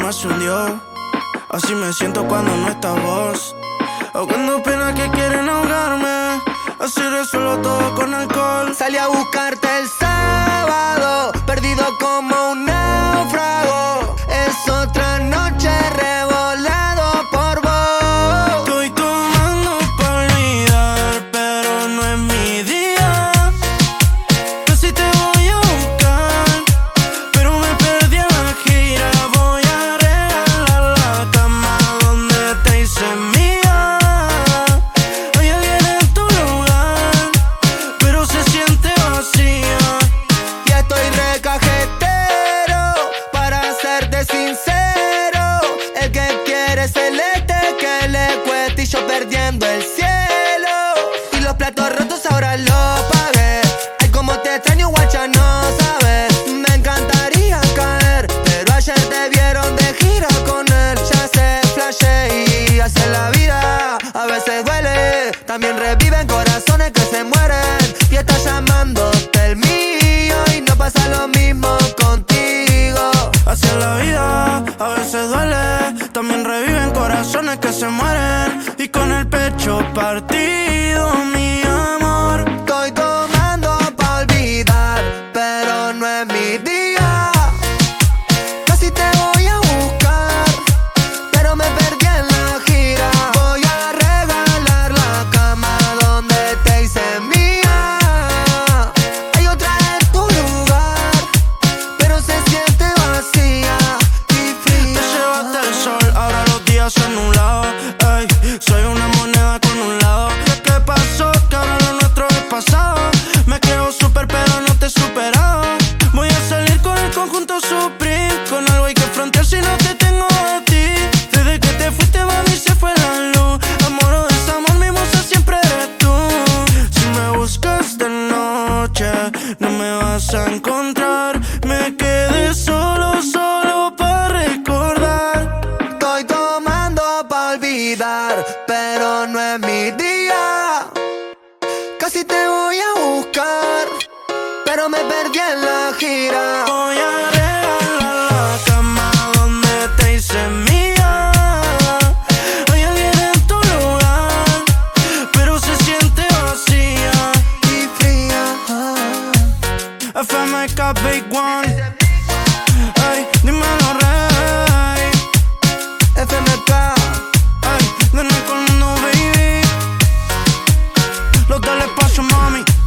alma se hundió. Así me siento cuando no estás vos. Ahogando penas que quieren ahogarme. Así resuelvo todo con alcohol. Salí a buscarte el sábado, perdido como un náufrago. Es otra noche revolado por vos. Estoy tomando pa' olvidar, pero no es mi día. Casi te voy a buscar, pero me perdí en la gira. Voy a regalar la cama donde te hice mía. Hay alguien en tu lugar, pero se siente vacía. Ya estoy recajetero, para serte sincero. El que quiere celeste, que le cueste y yo perdiendo el cielo. Y los platos rotos ahora los pagué. Ay, como te extraño, guacha, no sabes. Me encantaría caer, pero ayer te vieron de gira con él. Ya se flashé y así es la vida. A veces duele, también reviven corazones que se mueren. Y está llamándote el mío y no pasa lo mismo contigo. Así es la vida, a veces duele. También reviven corazones que se mueren. Y con el pecho partido, mi amor. Estoy tomando pa' olvidar, pero no es mi día. Casi te voy a buscar, pero me perdí en la gira. Voy a regalar la cama donde te hice mía. Hay otra en tu lugar, pero se siente vacía y Te fría. llevaste el sol, ahora los días son nublados. Ey, soy una moneda con un lado. ¿Qué pasó? Que ahora lo nuestro es pasado. Me quedo súper pero no te he superado. Voy a salir con el conjunto Supreme. Con algo hay que frontear si no te tengo a ti. Desde que te fuiste, mami, se fue la luz. Amor o desamor, mi musa siempre eres tú. Si me buscas de noche, no me vas a encontrar. Me quedé solo, solo para recordar. Estoy tomando pa' olvidar, pero no es mi día. Casi te voy a buscar, pero me perdí en la gira. Voy a regalar la cama donde te hice mía. Hay alguien en tu lugar, pero se siente vacía. Y fría. FMK Big One. Ay, dímelo, rey. FMK. Ay, de con el mundo, baby. Los del espacio, mami.